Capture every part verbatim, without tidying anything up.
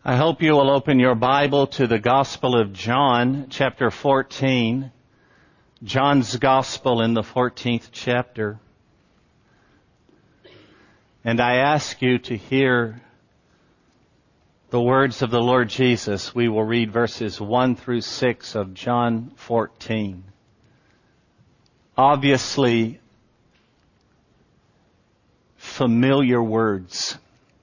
I hope you will open your Bible to the Gospel of John, chapter fourteen. John's Gospel in the fourteenth chapter. And I ask you to hear the words of the Lord Jesus. We will read verses one through six of John fourteen. Obviously, familiar words.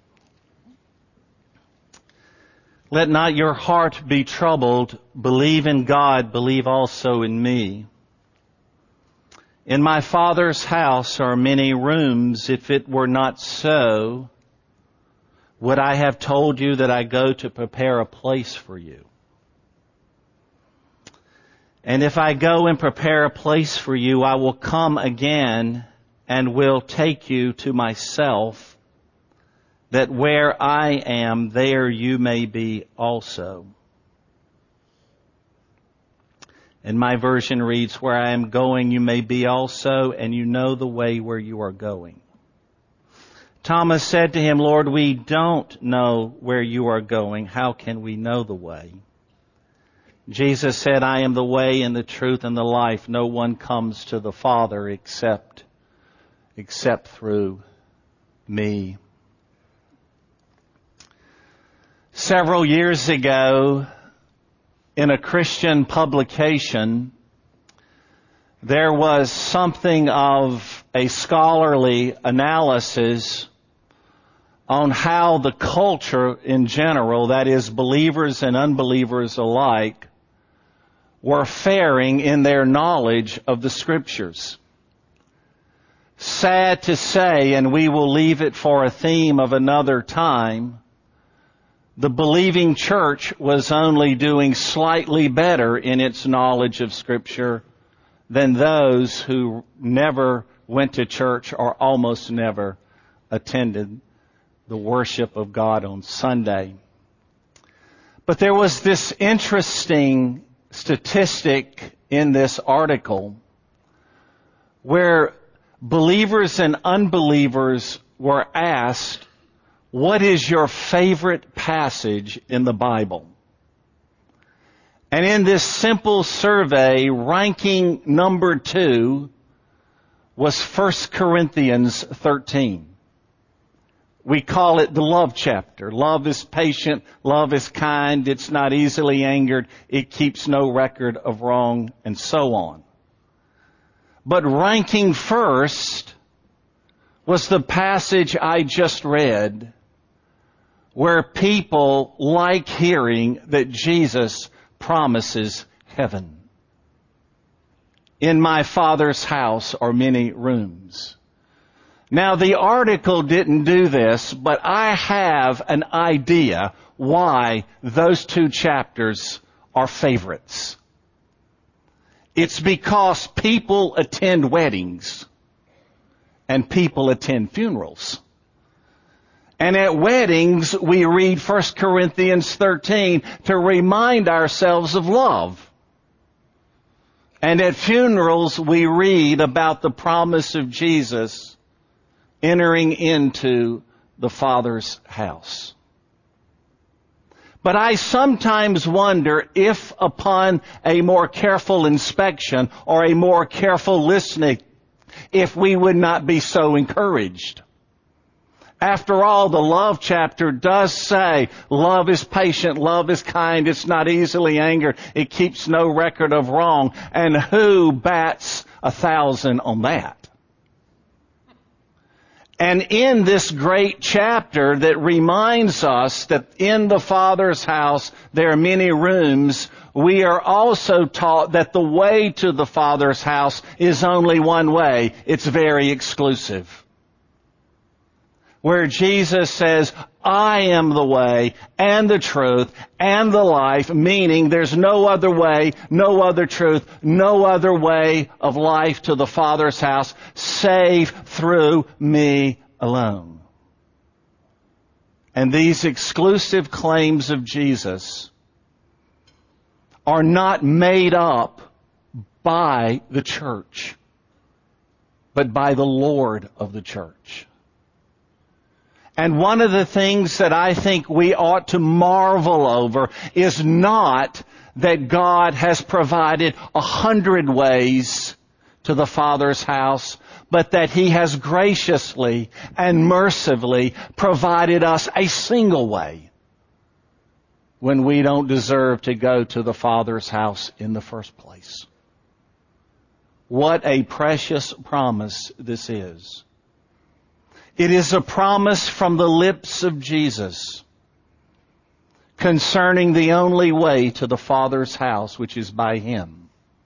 Let not your heart be troubled. Believe in God, believe also in me. In my Father's house are many rooms. If it were not so, would I have told you that I go to prepare a place for you? And if I go and prepare a place for you, I will come again and will take you to myself, that where I am, there you may be also. And my version reads, where I am going, you may be also, and you know the way where you are going. Thomas said to him, Lord, we don't know where you are going. How can we know the way? Jesus said, I am the way and the truth and the life. No one comes to the Father except, except through me. Several years ago, in a Christian publication, there was something of a scholarly analysis on how the culture in general, that is believers and unbelievers alike, were faring in their knowledge of the Scriptures. Sad to say, and we will leave it for a theme of another time, the believing church was only doing slightly better in its knowledge of Scripture than those who never went to church or almost never attended the worship of God on Sunday. But there was this interesting statistic in this article where believers and unbelievers were asked, what is your favorite passage in the Bible? And in this simple survey, ranking number two was First Corinthians thirteen. We call it the love chapter. Love is patient. Love is kind. It's not easily angered. It keeps no record of wrong, and so on. But ranking first was the passage I just read, where people like hearing that Jesus promises heaven. In my Father's house are many rooms. Now, the article didn't do this, but I have an idea why those two chapters are favorites. It's because people attend weddings and people attend funerals. And at weddings, we read First Corinthians thirteen to remind ourselves of love. And at funerals, we read about the promise of Jesus entering into the Father's house. But I sometimes wonder if upon a more careful inspection or a more careful listening, if we would not be so encouraged. After all, the love chapter does say, love is patient, love is kind, it's not easily angered, it keeps no record of wrong. And who bats a thousand on that? And in this great chapter that reminds us that in the Father's house there are many rooms, we are also taught that the way to the Father's house is only one way. It's very exclusive. Where Jesus says, I am the way and the truth and the life, meaning there's no other way, no other truth, no other way of life to the Father's house, save through me alone. And these exclusive claims of Jesus are not made up by the church, but by the Lord of the church. And one of the things that I think we ought to marvel over is not that God has provided a hundred ways to the Father's house, but that He has graciously and mercifully provided us a single way when we don't deserve to go to the Father's house in the first place. What a precious promise this is. It is a promise from the lips of Jesus concerning the only way to the Father's house, which is by Him.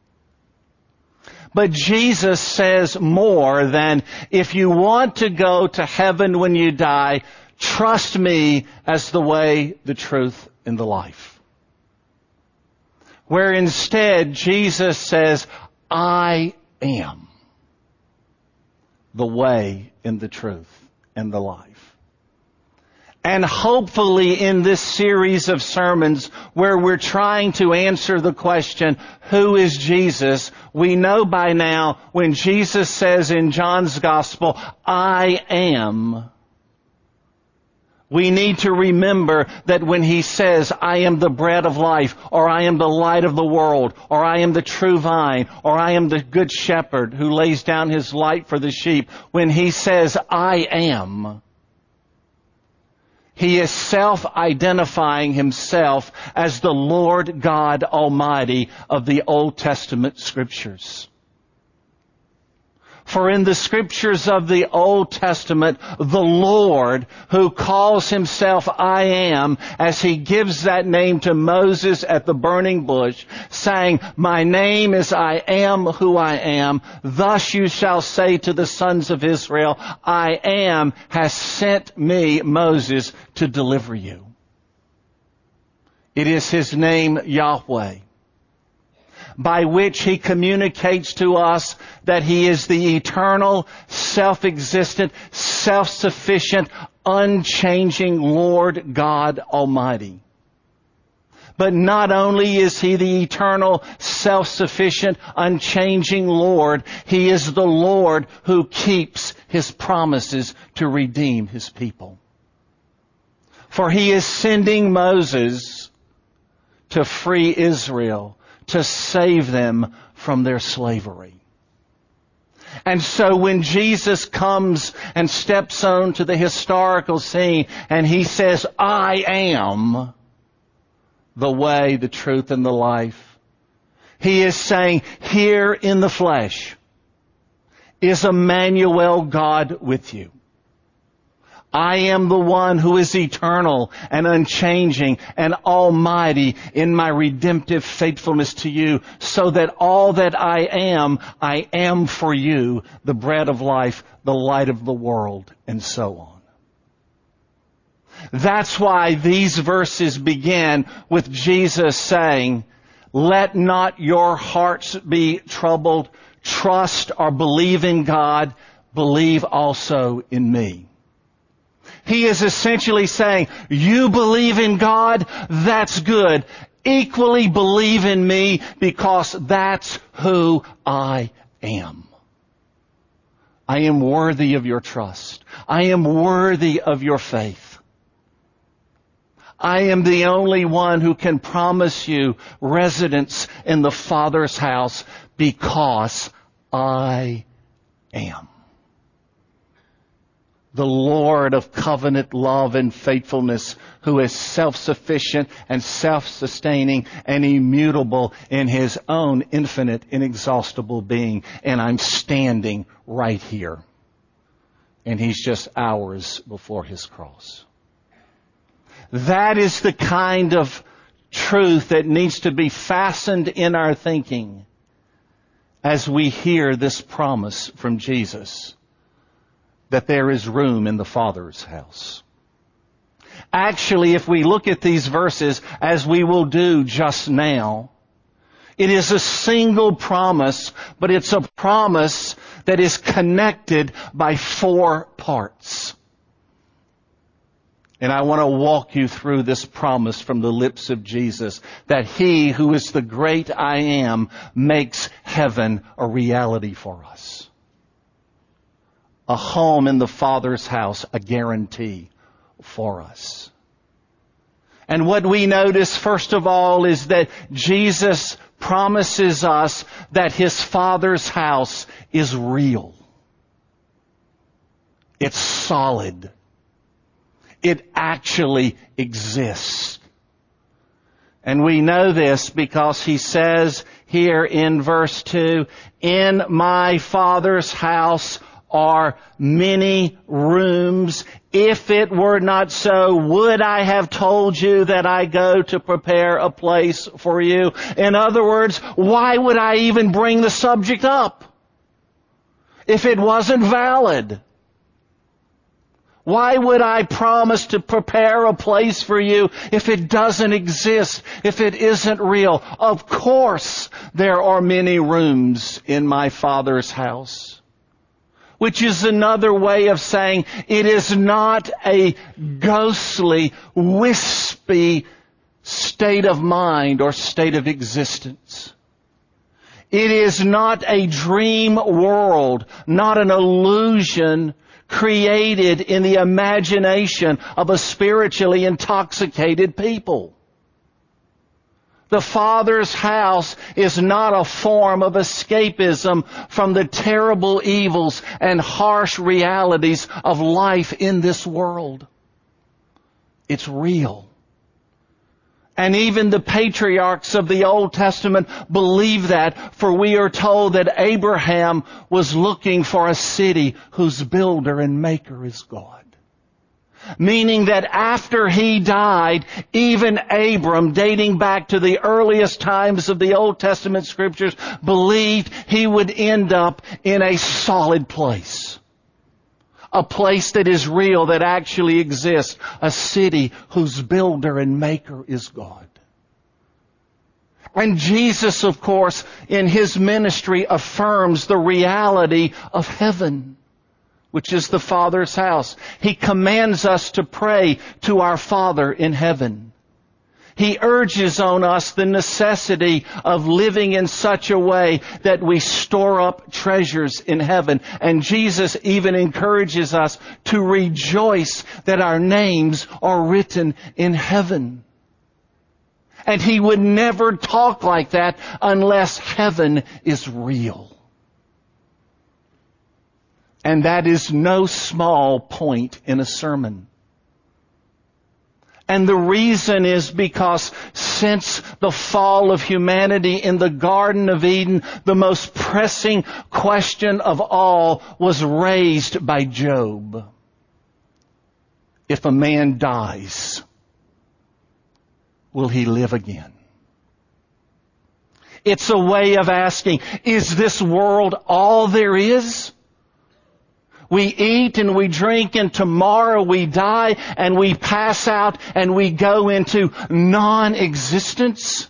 But Jesus says more than, if you want to go to heaven when you die, trust me as the way, the truth, and the life. Where instead Jesus says, I am the way and the truth and the life. And hopefully in this series of sermons where we're trying to answer the question, who is Jesus? We know by now when Jesus says in John's Gospel, I am, we need to remember that when He says, I am the bread of life, or I am the light of the world, or I am the true vine, or I am the good shepherd who lays down His life for the sheep, when He says, I am, He is self-identifying Himself as the Lord God Almighty of the Old Testament Scriptures. For in the Scriptures of the Old Testament, the Lord, who calls Himself I am, as He gives that name to Moses at the burning bush, saying, my name is I am who I am. Thus you shall say to the sons of Israel, I am has sent me, Moses, to deliver you. It is His name, Yahweh, by which He communicates to us that He is the eternal, self-existent, self-sufficient, unchanging Lord God Almighty. But not only is He the eternal, self-sufficient, unchanging Lord, He is the Lord who keeps His promises to redeem His people. For He is sending Moses to free Israel, to save them from their slavery. And so when Jesus comes and steps onto the historical scene and He says, I am the way, the truth, and the life, He is saying, here in the flesh is Emmanuel, God with you. I am the one who is eternal and unchanging and almighty in my redemptive faithfulness to you, so that all that I am, I am for you, the bread of life, the light of the world, and so on. That's why these verses begin with Jesus saying, let not your hearts be troubled. Trust or believe in God. Believe also in me. He is essentially saying, you believe in God, that's good. Equally believe in me, because that's who I am. I am worthy of your trust. I am worthy of your faith. I am the only one who can promise you residence in the Father's house, because I am. The Lord of covenant love and faithfulness, who is self-sufficient and self-sustaining and immutable in His own infinite, inexhaustible being. And I'm standing right here. And He's just hours before His cross. That is the kind of truth that needs to be fastened in our thinking as we hear this promise from Jesus, that there is room in the Father's house. Actually, if we look at these verses, as we will do just now, it is a single promise, but it's a promise that is connected by four parts. And I want to walk you through this promise from the lips of Jesus, that He who is the great I am makes heaven a reality for us. A home in the Father's house, a guarantee for us. And what we notice, first of all, is that Jesus promises us that His Father's house is real. It's solid. It actually exists. And we know this because He says here in verse two, "In my Father's house are many rooms. If it were not so, would I have told you that I go to prepare a place for you?" In other words, why would I even bring the subject up if it wasn't valid? Why would I promise to prepare a place for you if it doesn't exist, if it isn't real? Of course there are many rooms in my Father's house. Which is another way of saying it is not a ghostly, wispy state of mind or state of existence. It is not a dream world, not an illusion created in the imagination of a spiritually intoxicated people. The Father's house is not a form of escapism from the terrible evils and harsh realities of life in this world. It's real. And even the patriarchs of the Old Testament believe that, for we are told that Abraham was looking for a city whose builder and maker is God. Meaning that after he died, even Abram, dating back to the earliest times of the Old Testament scriptures, believed he would end up in a solid place. A place that is real, that actually exists. A city whose builder and maker is God. And Jesus, of course, in His ministry affirms the reality of heaven, which is the Father's house. He commands us to pray to our Father in heaven. He urges on us the necessity of living in such a way that we store up treasures in heaven. And Jesus even encourages us to rejoice that our names are written in heaven. And He would never talk like that unless heaven is real. And that is no small point in a sermon. And the reason is because since the fall of humanity in the Garden of Eden, the most pressing question of all was raised by Job. If a man dies, will he live again? It's a way of asking, is this world all there is? We eat and we drink and tomorrow we die and we pass out and we go into non-existence.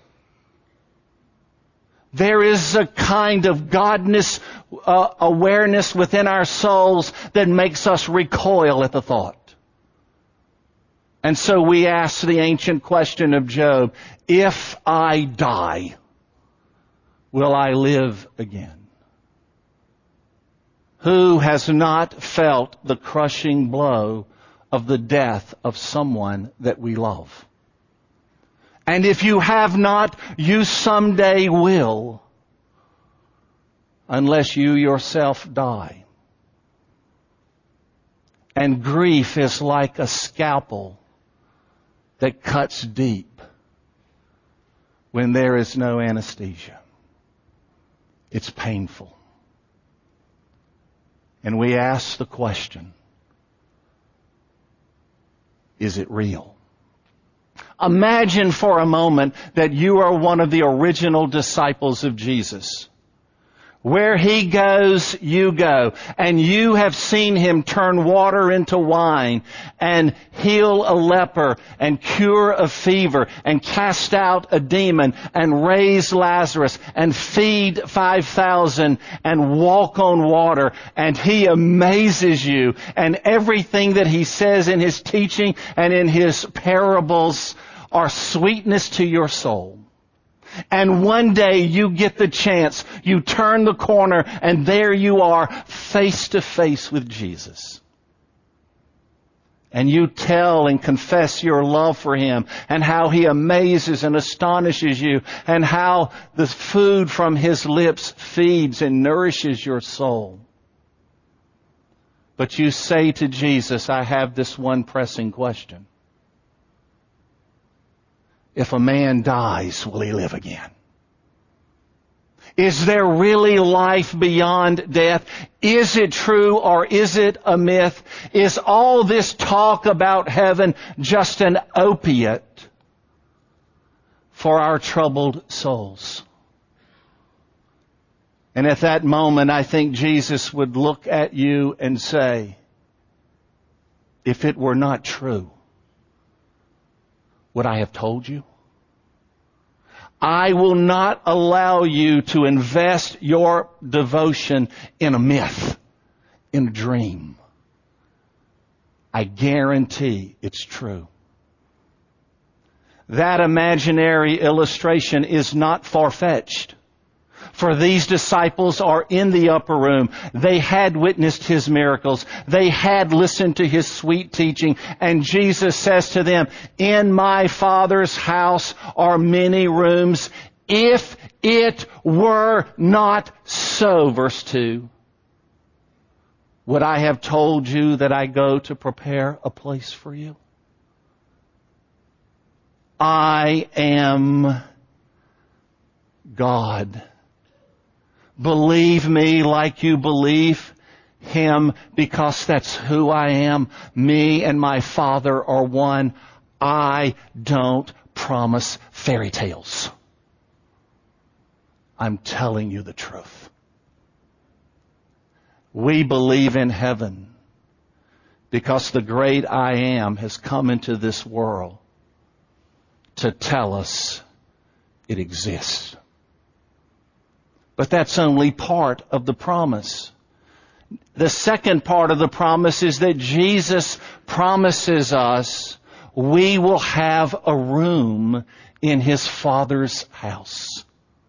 There is a kind of godness uh, awareness within our souls that makes us recoil at the thought. And so we ask the ancient question of Job, if I die, will I live again? Who has not felt the crushing blow of the death of someone that we love? And if you have not, you someday will, unless you yourself die. And grief is like a scalpel that cuts deep when there is no anesthesia. It's painful. And we ask the question, is it real? Imagine for a moment that you are one of the original disciples of Jesus. Where He goes, you go. And you have seen Him turn water into wine and heal a leper and cure a fever and cast out a demon and raise Lazarus and feed five thousand and walk on water. And He amazes you. And everything that He says in His teaching and in His parables are sweetness to your soul. And one day you get the chance, you turn the corner, and there you are, face to face with Jesus. and you tell and confess your love for Him and how He amazes and astonishes you and how the food from His lips feeds and nourishes your soul. But you say to Jesus, I have this one pressing question. If a man dies, will he live again? Is there really life beyond death? Is it true or is it a myth? Is all this talk about heaven just an opiate for our troubled souls? And at that moment, I think Jesus would look at you and say, if it were not true, would I have told you? I will not allow you to invest your devotion in a myth, in a dream. I guarantee it's true. That imaginary illustration is not far-fetched. For these disciples are in the upper room. They had witnessed His miracles. They had listened to His sweet teaching. And Jesus says to them, in my Father's house are many rooms. If it were not so, verse two, would I have told you that I go to prepare a place for you? I am God. Believe me like you believe Him, because that's who I am. Me and my Father are one. I don't promise fairy tales. I'm telling you the truth. We believe in heaven because the great I Am has come into this world to tell us it exists. But that's only part of the promise. The second part of the promise is that Jesus promises us we will have a room in His Father's house.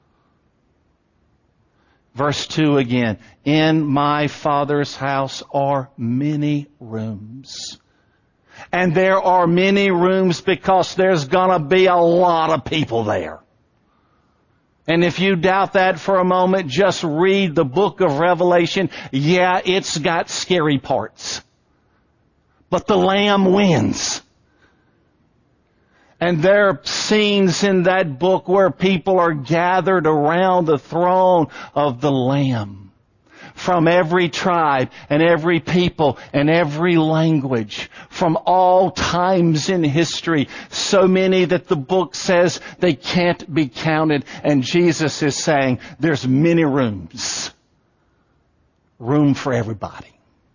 Verse two again. In my Father's house are many rooms. And there are many rooms because there's gonna be a lot of people there. And if you doubt that for a moment, just read the book of Revelation. Yeah, it's got scary parts. But the Lamb wins. And there are scenes in that book where people are gathered around the throne of the Lamb. From every tribe and every people and every language. From all times in history. So many that the book says they can't be counted. And Jesus is saying there's many rooms. Room for everybody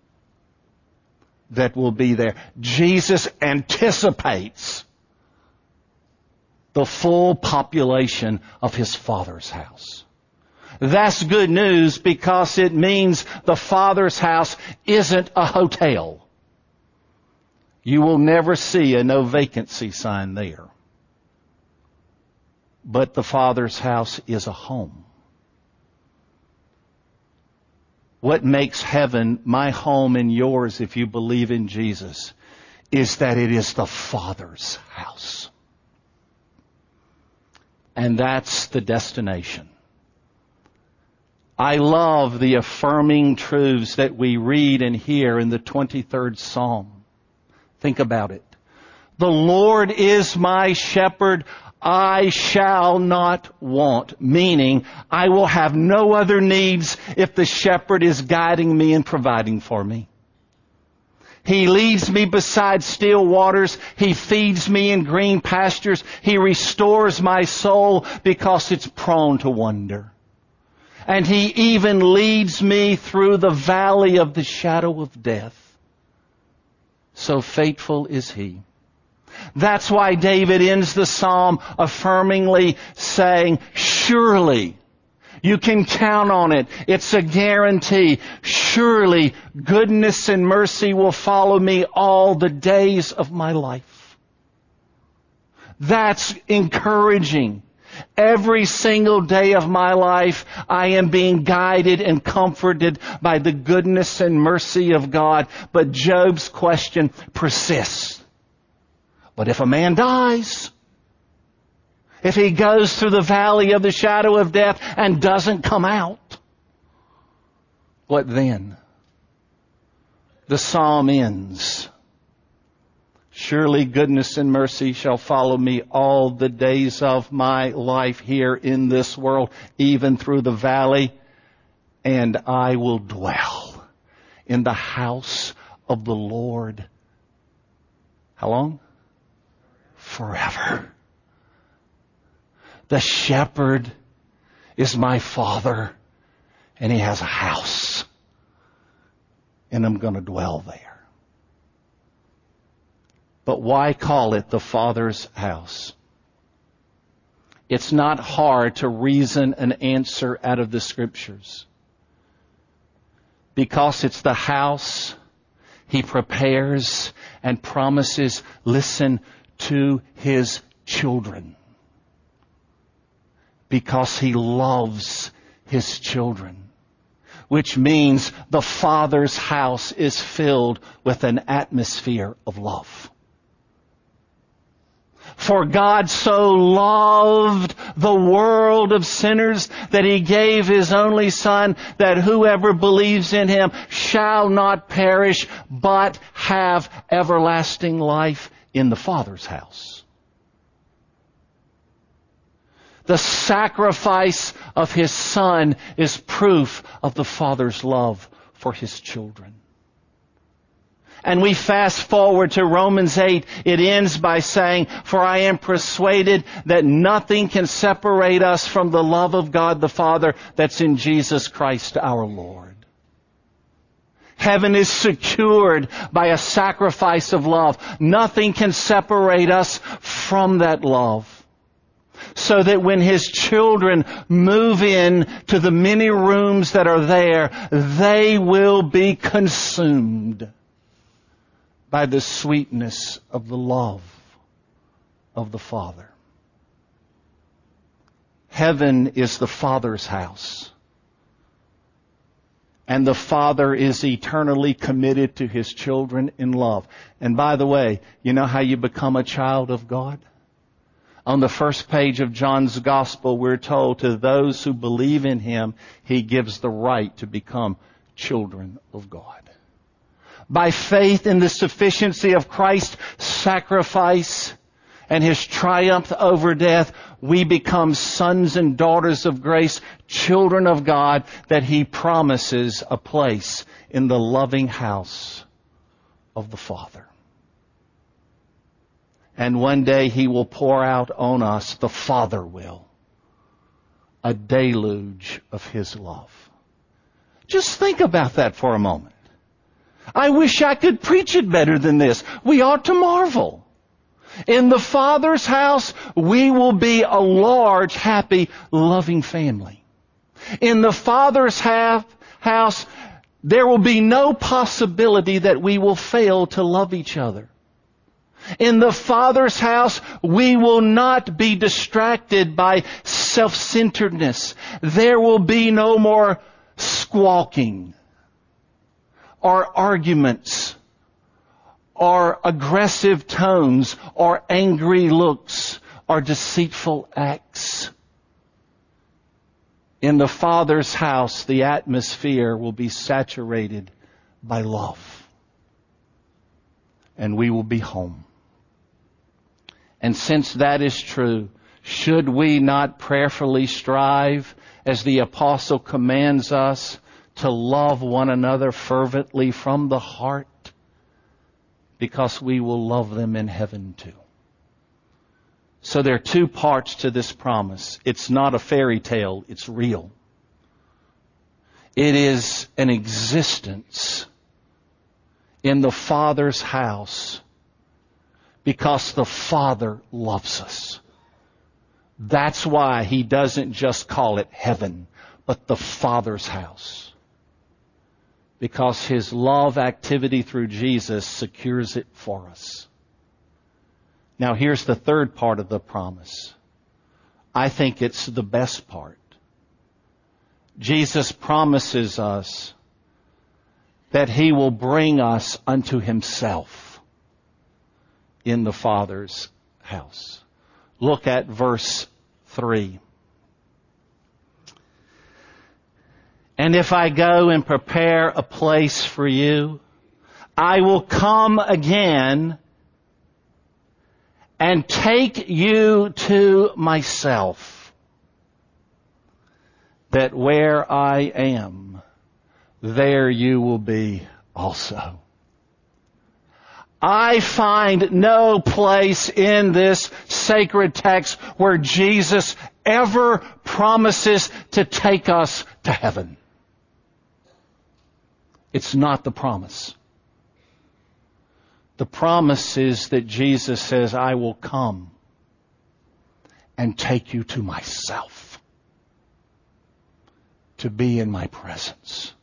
that will be there. Jesus anticipates the full population of His Father's house. That's good news because it means the Father's house isn't a hotel. You will never see a no vacancy sign there. But the Father's house is a home. What makes heaven my home and yours if you believe in Jesus is that it is the Father's house. And that's the destination. I love the affirming truths that we read and hear in the twenty-third Psalm. Think about it. The Lord is my shepherd, I shall not want. Meaning, I will have no other needs if the shepherd is guiding me and providing for me. He leads me beside still waters. He feeds me in green pastures. He restores my soul because it's prone to wander. And He even leads me through the valley of the shadow of death. So faithful is He. That's why David ends the psalm affirmingly saying, surely you can count on it. It's a guarantee. Surely goodness and mercy will follow me all the days of my life. That's encouraging. Every single day of my life, I am being guided and comforted by the goodness and mercy of God. But Job's question persists. But if a man dies, if he goes through the valley of the shadow of death and doesn't come out, what then? The psalm ends. Surely goodness and mercy shall follow me all the days of my life here in this world, even through the valley, and I will dwell in the house of the Lord. How long? Forever. The shepherd is my father, and he has a house, and I'm going to dwell there. But why call it the Father's house? It's not hard to reason an answer out of the Scriptures. Because it's the house He prepares and promises, listen, to His children. Because He loves His children. Which means the Father's house is filled with an atmosphere of love. For God so loved the world of sinners that He gave His only Son, that whoever believes in Him shall not perish, but have everlasting life in the Father's house. The sacrifice of His Son is proof of the Father's love for His children. And we fast forward to Romans eight. It ends by saying, for I am persuaded that nothing can separate us from the love of God the Father that's in Jesus Christ our Lord. Heaven is secured by a sacrifice of love. Nothing can separate us from that love. So that when His children move in to the many rooms that are there, they will be consumed by the sweetness of the love of the Father. Heaven is the Father's house. And the Father is eternally committed to His children in love. And by the way, you know how you become a child of God? On the first page of John's Gospel, we're told to those who believe in Him, He gives the right to become children of God. By faith in the sufficiency of Christ's sacrifice and His triumph over death, we become sons and daughters of grace, children of God, that He promises a place in the loving house of the Father. And one day He will pour out on us, the Father will, a deluge of His love. Just think about that for a moment. I wish I could preach it better than this. We ought to marvel. In the Father's house, we will be a large, happy, loving family. In the Father's house, there will be no possibility that we will fail to love each other. In the Father's house, we will not be distracted by self-centeredness. There will be no more squawking, or arguments, or aggressive tones, or angry looks, or deceitful acts. In the Father's house, the atmosphere will be saturated by love. And we will be home. And since that is true, should we not prayerfully strive, as the apostle commands us, to love one another fervently from the heart, because we will love them in heaven too. So there are two parts to this promise. It's not a fairy tale, it's real. It is an existence in the Father's house because the Father loves us. That's why He doesn't just call it heaven, but the Father's house. Because His love activity through Jesus secures it for us. Now here's the third part of the promise. I think it's the best part. Jesus promises us that He will bring us unto Himself in the Father's house. Look at verse three. And if I go and prepare a place for you, I will come again and take you to myself, that where I am, there you will be also. I find no place in this sacred text where Jesus ever promises to take us to heaven. It's not the promise. The promise is that Jesus says, I will come and take you to myself, to be in my presence.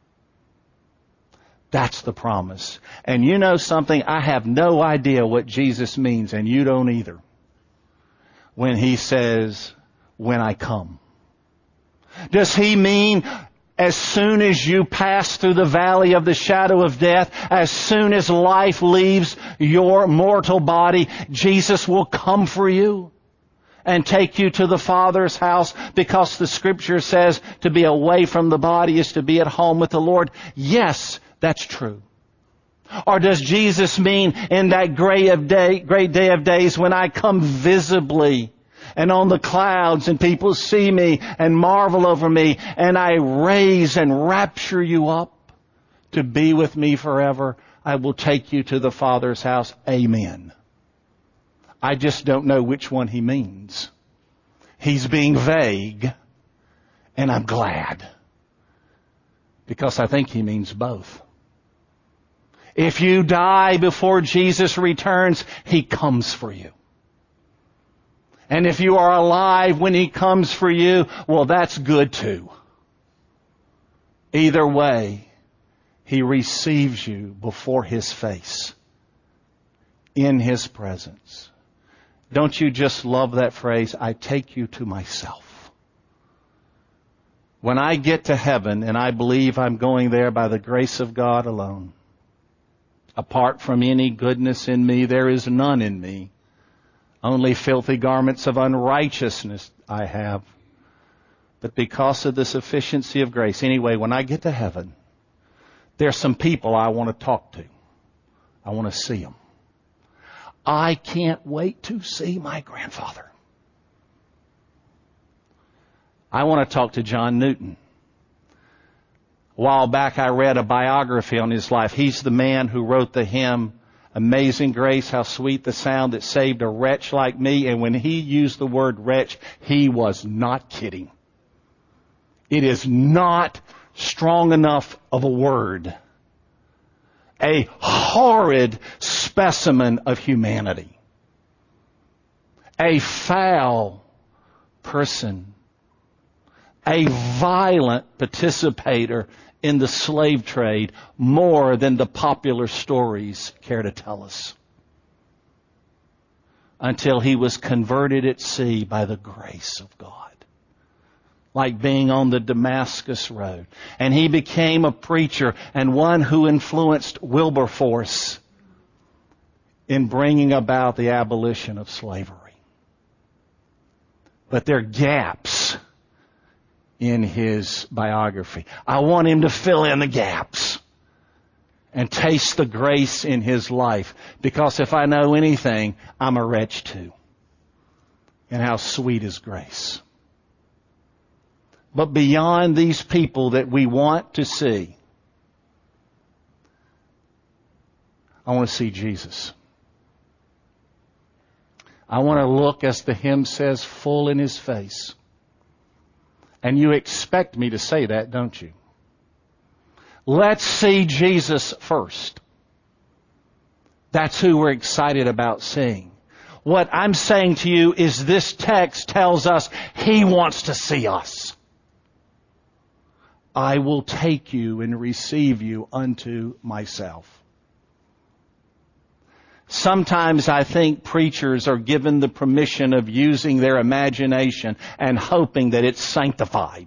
That's the promise. And you know something? I have no idea what Jesus means, and you don't either, when He says, when I come. Does He mean as soon as you pass through the valley of the shadow of death, as soon as life leaves your mortal body, Jesus will come for you and take you to the Father's house, because the Scripture says to be away from the body is to be at home with the Lord? Yes, that's true. Or does Jesus mean in that great, of day, great day of days when I come visibly and on the clouds and people see me and marvel over me and I raise and rapture you up to be with me forever, I will take you to the Father's house? Amen. I just don't know which one He means. He's being vague, and I'm glad, because I think He means both. If you die before Jesus returns, He comes for you. And if you are alive when He comes for you, well, that's good too. Either way, He receives you before His face, in His presence. Don't you just love that phrase, I take you to myself? When I get to heaven, and I believe I'm going there by the grace of God alone, apart from any goodness in me, there is none in me. Only filthy garments of unrighteousness I have. But because of the sufficiency of grace, anyway, when I get to heaven, there's some people I want to talk to. I want to see them. I can't wait to see my grandfather. I want to talk to John Newton. A while back I read a biography on his life. He's the man who wrote the hymn, Amazing Grace, how sweet the sound that saved a wretch like me. And when he used the word wretch, he was not kidding. It is not strong enough of a word. A horrid specimen of humanity. A foul person. A violent participator in the slave trade, more than the popular stories care to tell us. Until he was converted at sea by the grace of God. Like being on the Damascus Road. And he became a preacher and one who influenced Wilberforce in bringing about the abolition of slavery. But there are gaps in his biography. I want him to fill in the gaps and taste the grace in his life. Because if I know anything, I'm a wretch too. And how sweet is grace. But beyond these people that we want to see, I want to see Jesus. I want to look, as the hymn says, full in His face. And you expect me to say that, don't you? Let's see Jesus first. That's who we're excited about seeing. What I'm saying to you is this text tells us He wants to see us. I will take you and receive you unto myself. Sometimes I think preachers are given the permission of using their imagination and hoping that it's sanctified.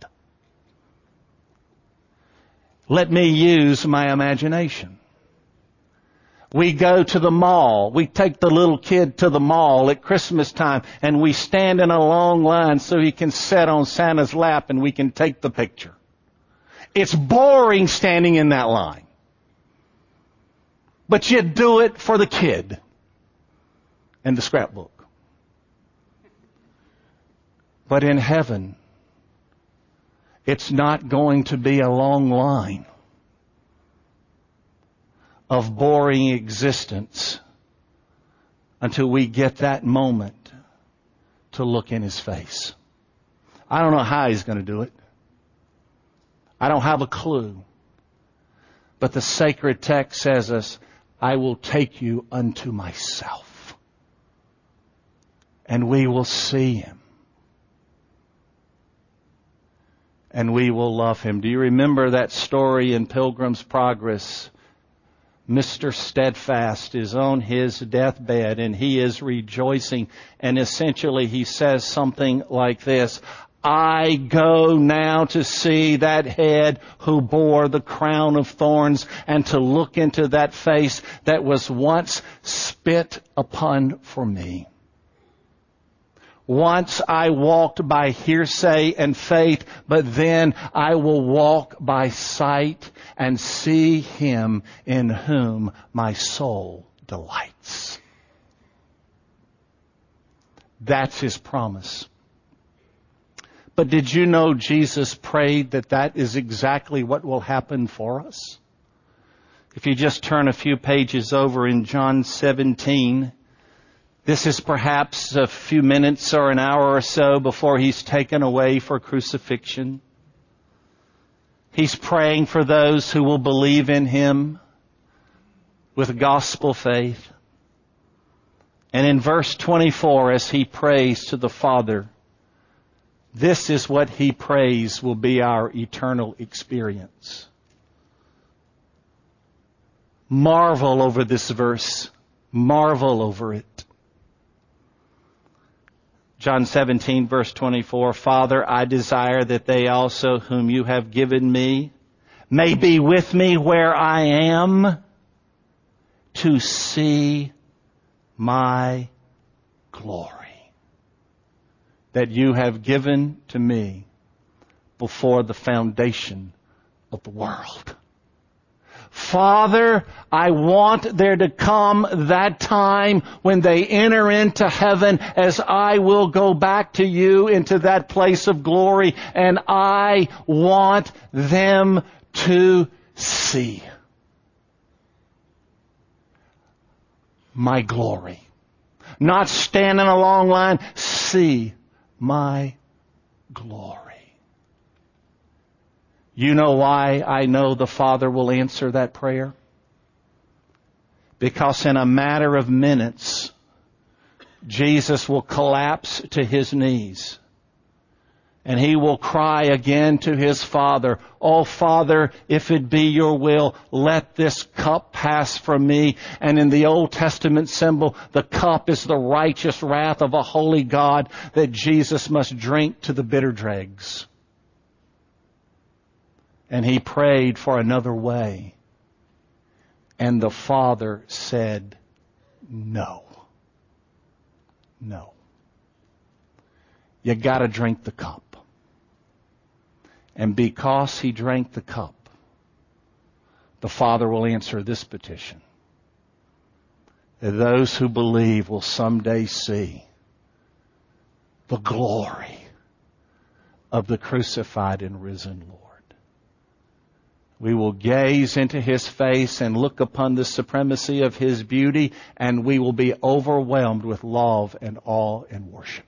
Let me use my imagination. We go to the mall. We take the little kid to the mall at Christmas time and we stand in a long line so he can sit on Santa's lap and we can take the picture. It's boring standing in that line. But you do it for the kid and the scrapbook. But in heaven, it's not going to be a long line of boring existence until we get that moment to look in His face. I don't know how He's going to do it. I don't have a clue. But the sacred text says us, I will take you unto myself. And we will see Him. And we will love Him. Do you remember that story in Pilgrim's Progress? Mister Steadfast is on his deathbed and he is rejoicing. And essentially he says something like this, I go now to see that head who bore the crown of thorns and to look into that face that was once spit upon for me. Once I walked by hearsay and faith, but then I will walk by sight and see Him in whom my soul delights. That's His promise. But did you know Jesus prayed that that is exactly what will happen for us? If you just turn a few pages over in John seventeen, this is perhaps a few minutes or an hour or so before He's taken away for crucifixion. He's praying for those who will believe in Him with gospel faith. And in verse twenty-four, as He prays to the Father, this is what He prays will be our eternal experience. Marvel over this verse. Marvel over it. John seventeen, verse twenty-four, Father, I desire that they also whom you have given me may be with me where I am to see my glory that you have given to me before the foundation of the world. Father, I want there to come that time when they enter into heaven as I will go back to you into that place of glory, and I want them to see my glory. Not stand in a long line, see my glory. You know why I know the Father will answer that prayer? Because in a matter of minutes, Jesus will collapse to His knees. And He will cry again to His Father, Oh Father, if it be your will, let this cup pass from me. And in the Old Testament symbol, the cup is the righteous wrath of a holy God that Jesus must drink to the bitter dregs. And He prayed for another way. And the Father said, no. No. You gotta drink the cup. And because He drank the cup, the Father will answer this petition. That those who believe will someday see the glory of the crucified and risen Lord. We will gaze into His face and look upon the supremacy of His beauty, and we will be overwhelmed with love and awe and worship.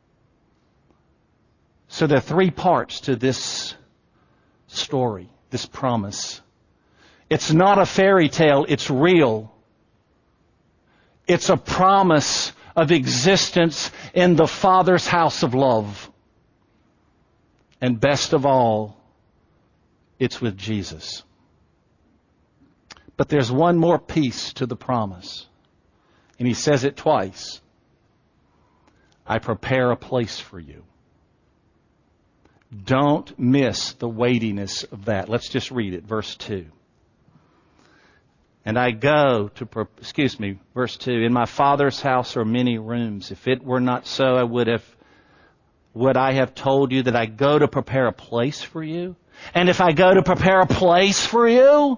So there are three parts to this story, this promise. It's not a fairy tale, it's real. It's a promise of existence in the Father's house of love. And best of all, it's with Jesus. But there's one more piece to the promise. And he says it twice. I prepare a place for you. Don't miss the weightiness of that. Let's just read it, verse two. And I go to, pre- excuse me, verse two. In my Father's house are many rooms. If it were not so, I would have, would I have told you that I go to prepare a place for you? And if I go to prepare a place for you?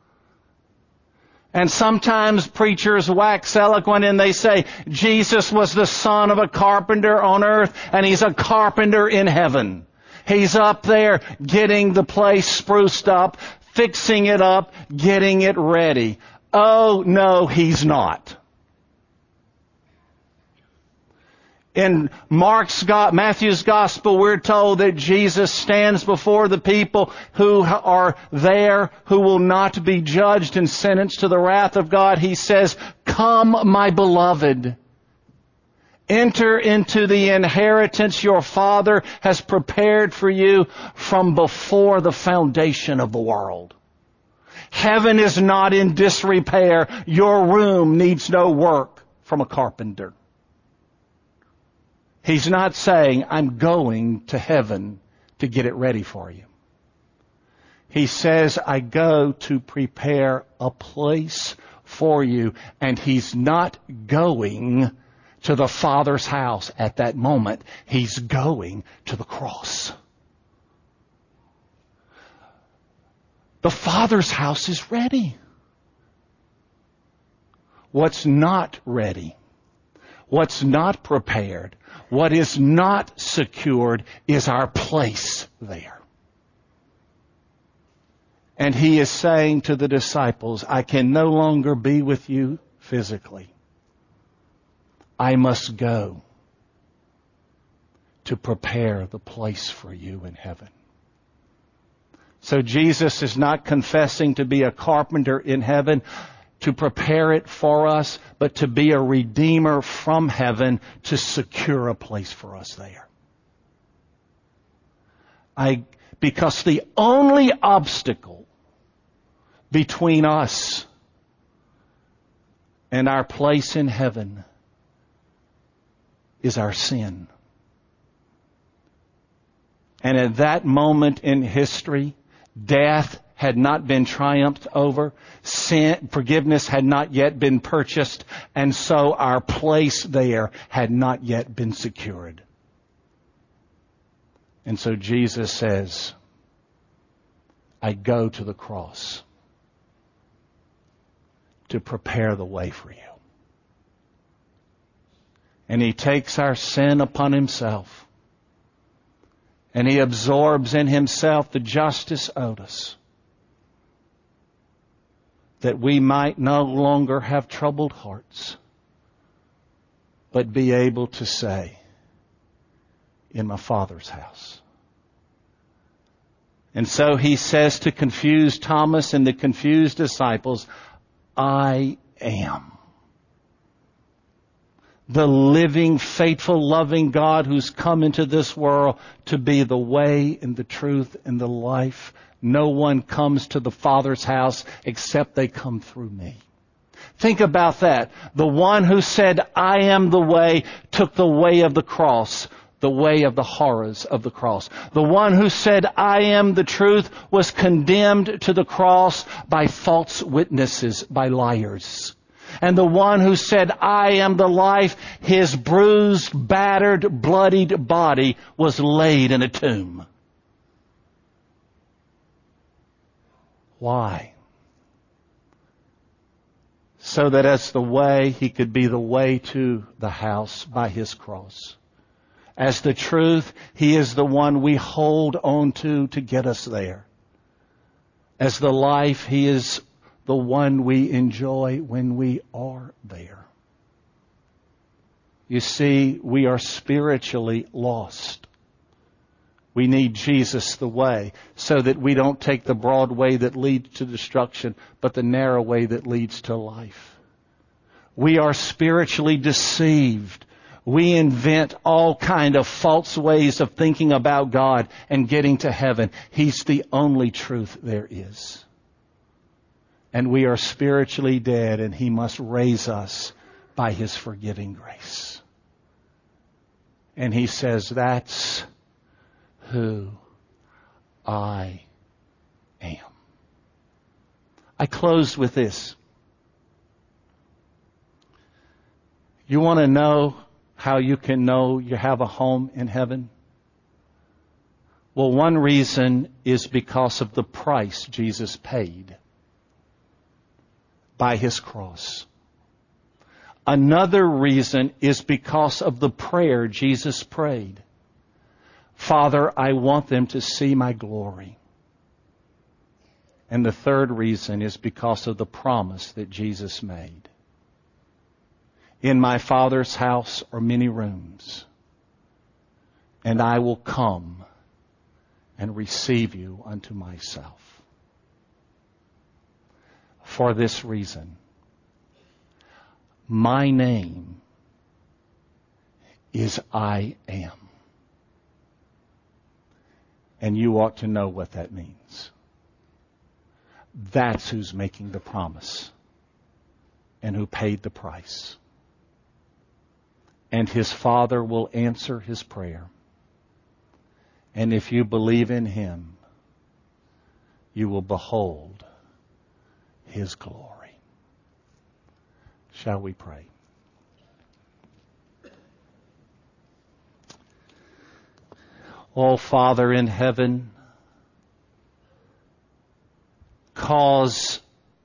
And sometimes preachers wax eloquent and they say, Jesus was the son of a carpenter on earth and he's a carpenter in heaven. He's up there getting the place spruced up, fixing it up, getting it ready. Oh, no, he's not. In Mark's, Matthew's Gospel, we're told that Jesus stands before the people who are there, who will not be judged and sentenced to the wrath of God. He says, come, my beloved. Enter into the inheritance your Father has prepared for you from before the foundation of the world. Heaven is not in disrepair. Your room needs no work from a carpenter. He's not saying, I'm going to heaven to get it ready for you. He says, I go to prepare a place for you. And he's not going to the Father's house at that moment. He's going to the cross. The Father's house is ready. What's not ready, what's not prepared, what is not secured is our place there. And he is saying to the disciples, I can no longer be with you physically. I must go to prepare the place for you in heaven. So Jesus is not confessing to be a carpenter in heaven, to prepare it for us, but to be a redeemer from heaven to secure a place for us there. I, because the only obstacle between us and our place in heaven is our sin. And at that moment in history, death had not been triumphed over. Sin, forgiveness had not yet been purchased. And so our place there had not yet been secured. And so Jesus says, I go to the cross to prepare the way for you. And he takes our sin upon himself. And he absorbs in himself the justice owed us, that we might no longer have troubled hearts, but be able to say, in my Father's house. And so he says to confused Thomas and the confused disciples, I am the living, faithful, loving God who's come into this world to be the way and the truth and the life. No one comes to the Father's house except they come through me. Think about that. The one who said, I am the way, took the way of the cross, the way of the horrors of the cross. The one who said, I am the truth, was condemned to the cross by false witnesses, by liars. And the one who said, I am the life, his bruised, battered, bloodied body was laid in a tomb. Why? So that as the way, he could be the way to the house by his cross. As the truth, he is the one we hold on to to get us there. As the life, he is the one we enjoy when we are there. You see, we are spiritually lost. We need Jesus the way, so that we don't take the broad way that leads to destruction, but the narrow way that leads to life. We are spiritually deceived. We invent all kind of false ways of thinking about God and getting to heaven. He's the only truth there is. And we are spiritually dead, and he must raise us by His forgiving grace. And He says, that's who I am. I close with this. You want to know how you can know you have a home in heaven? Well, one reason is because of the price Jesus paid by His cross. Another reason is because of the prayer Jesus prayed. Father, I want them to see my glory. And the third reason is because of the promise that Jesus made. In my Father's house are many rooms, and I will come and receive you unto myself. For this reason, my name is I Am. And you ought to know what that means. That's who's making the promise and who paid the price. And His Father will answer His prayer. And if you believe in Him, you will behold His glory. Shall we pray? Oh, Father in heaven, cause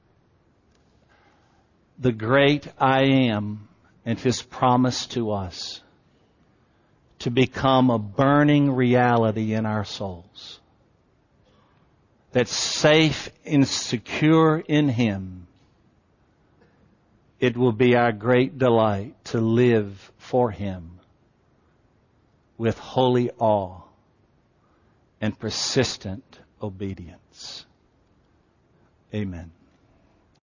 the great I Am and His promise to us to become a burning reality in our souls. That safe and secure in Him, it will be our great delight to live for Him with holy awe and persistent obedience. Amen.